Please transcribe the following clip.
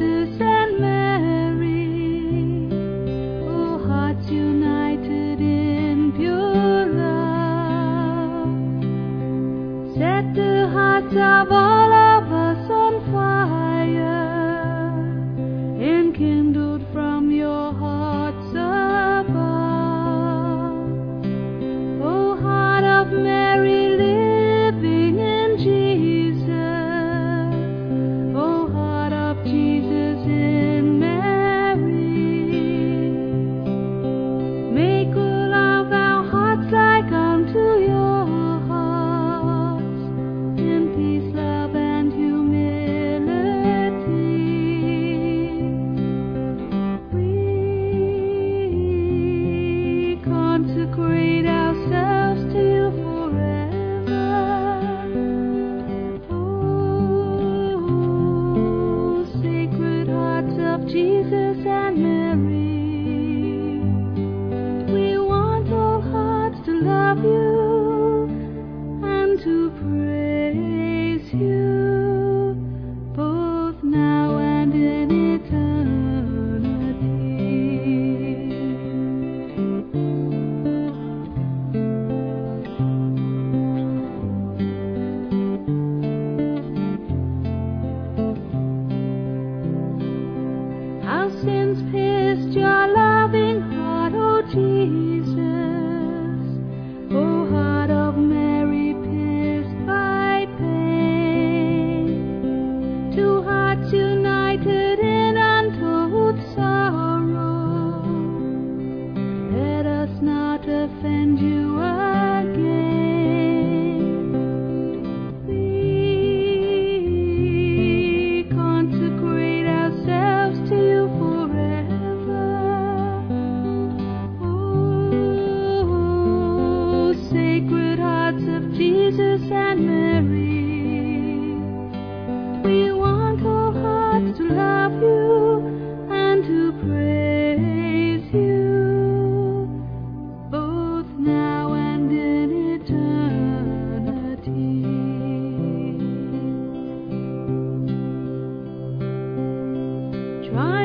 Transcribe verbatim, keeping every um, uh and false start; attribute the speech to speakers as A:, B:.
A: Jesus and Mary, oh, hearts united in pure love, set the hearts of all of us on fire, enkindled from your hearts above. O heart of Mary, living in Jesus, O heart of Jesus in Mary, make all of our hearts like unto your hearts, in peace, love, and humility. We consecrate ourselves to you forever. Oh, sacred hearts of Jesus and Mary, we want all hearts to love you and to praise you, both now and in eternity. How sins pierced your loving heart, O Jesus, O heart of Mary, pierced by pain, two hearts united in untold sorrow, let us not offend you again. We consecrate ourselves to you forever. Oh, sacred hearts of Jesus and Mary, we want all hearts to love you and to praise you, both now and in eternity. Try